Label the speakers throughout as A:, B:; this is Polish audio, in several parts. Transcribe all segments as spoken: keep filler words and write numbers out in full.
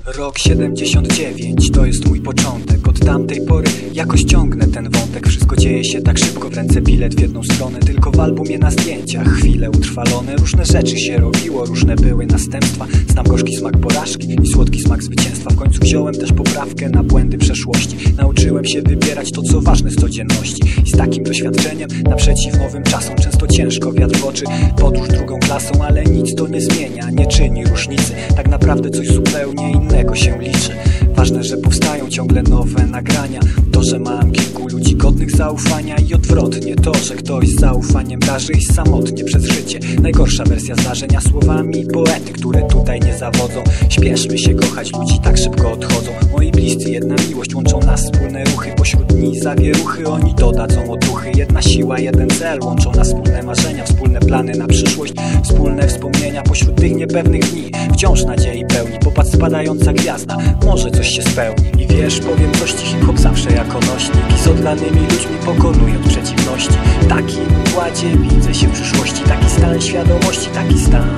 A: Rok siedemdziesiąt dziewięć, to jest mój początek. Od tamtej pory jakoś ciągnę ten wątek. Wszystko dzieje się tak szybko, w ręce bilet w jedną stronę. Tylko w albumie na zdjęciach chwile utrwalone. Różne rzeczy się robiło, różne były następstwa. Znam gorzki smak porażki i słodki smak zwycięstwa. W końcu wziąłem też poprawkę na błędy przeszłości. Nauczyłem się wybierać to, co ważne z codzienności. I z takim doświadczeniem naprzeciw nowym czasom często ciężko wiatr w oczy. Podróż drugą klasą, ale nic to nie zmienia, nie czyni różnicy. Tak naprawdę coś zupełnie innego się liczy. Ważne, że powstają ciągle nowe nagrania. To, że mam kilku ludzi godnych zaufania. I odwrotnie to, że ktoś z zaufaniem darzy iść samotnie przez życie. Najgorsza wersja zdarzenia, słowami poety, które tutaj nie zawodzą. Śpieszmy się kochać, ludzi tak szybko odchodzą. Moi bliscy, jedna miłość, łączą nas wspólne ruchy. Pośród dni zawieruchy, oni dodadzą otuchy. Jedna siła, jeden cel, łączą nas wspólne marzenia. Wspólne plany na przyszłość, wspólne wspomnienia. Pośród tych niepewnych dni wciąż nadziei pełni. Popatrz, spadająca gwiazda, może coś się spełni. I wiesz, powiem coś ci, hip-hop zawsze jako nośnik. I z oddanymi ludźmi pokonując przeciwności. W takim układzie widzę się w przyszłości. Taki stan świadomości, taki stan.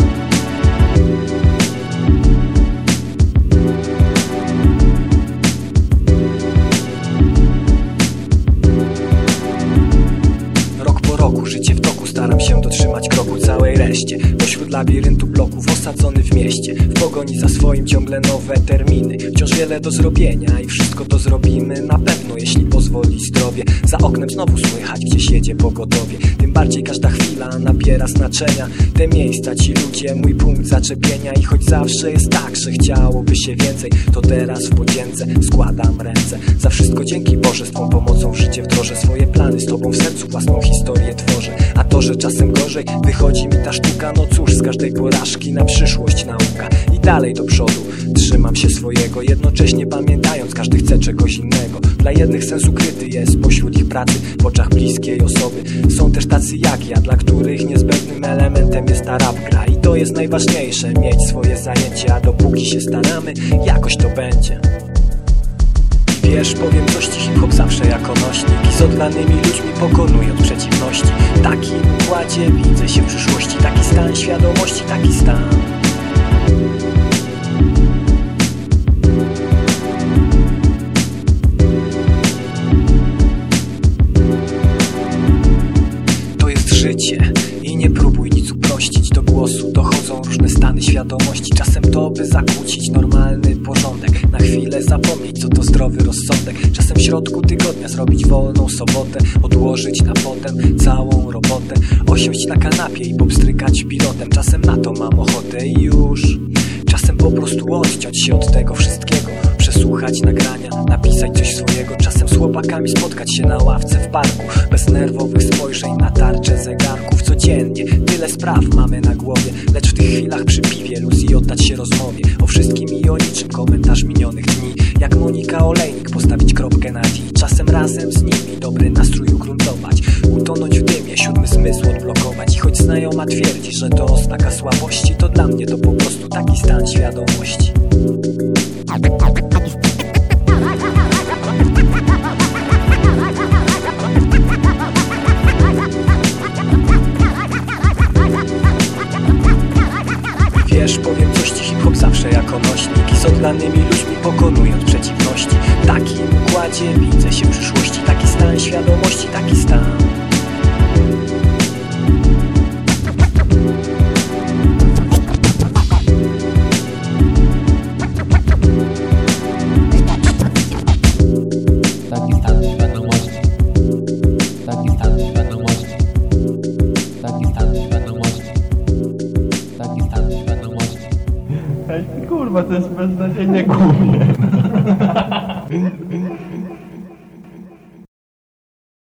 A: Rok po roku, życie w toku, staram się dotrzymać kroku całej reszcie. Pośród labiryntu bloków, osadzony w mieście. W pogoni za swoim ciągle nowe terminy. Wciąż wiele do zrobienia i wszystko to zrobimy na pewno, jeśli pozwoli zdrowie. Za oknem znowu słychać, gdzieś jedzie pogotowie. Tym bardziej każda chwila nabiera znaczenia. Te miejsca, ci ludzie, mój punkt zaczepienia. I choć zawsze jest tak, że chciałoby się więcej, to teraz w podzięce składam ręce. Za wszystko dzięki Boże, z Twą pomocą w życie wdrożę swoje plany. Z Tobą w sercu własną historię tworzę. A to, że czasem gorzej wychodzi mi ta sztuka, no cóż, z każdej porażki na przyszłość nauka. I dalej do przodu, trzymam się swojego, jednocześnie pamiętając, każdy chce czegoś innego. Dla jednych sens ukryty jest pośród ich pracy, w oczach bliskiej osoby. Są też tacy jak ja, dla których niezbędnym elementem jest ta rap gra. I to jest najważniejsze, mieć swoje zajęcie, a dopóki się staramy, jakoś to będzie. I wiesz, powiem coś ci, hip-hop zawsze jako nośnik. I z oddanymi ludźmi pokonując przeciwności. W takim układzie widzę się w przyszłości. Taki stan świadomości, taki stan. Życie i nie próbuj nic uprościć. Do głosu dochodzą różne stany świadomości. Czasem to, by zakłócić normalny porządek. Na chwilę zapomnieć, co to zdrowy rozsądek. Czasem w środku tygodnia zrobić wolną sobotę. Odłożyć na potem całą robotę. Osiąść na kanapie i popstrykać pilotem. Czasem na to mam ochotę i już. Czasem po prostu odciąć się od tego wszystkiego. Przesłuchać nagrania, napisać coś swojego. Czasem z chłopakami spotkać się na ławce w parku. Bez nerwowych spojrzeń na tarczę zegarków. Codziennie tyle spraw mamy na głowie. Lecz w tych chwilach przy piwie luz i oddać się rozmowie. O wszystkim i o niczym, komentarz minionych dni. Jak Monika Olejnik postawić kropkę na i. Czasem razem z nimi dobry nastrój ugruntować. Utonąć w dymie, siódmy zmysł odblokować. I choć znajoma twierdzi, że to oznaka słabości, to dla mnie to po prostu taki stan świadomości. Wiesz, powiem coś ci, hip-hop zawsze jako nośnik. I z oddanymi ludźmi pokonując przeciwności. W takim układzie widzę się w przyszłości. Taki stan świadomości, taki stan.
B: Taki stan świadomości. Taki stan świadomości. Taki stan świadomości. Taki stan świadomości.
C: Ej, kurwa, to jest beznadziejnie głupie.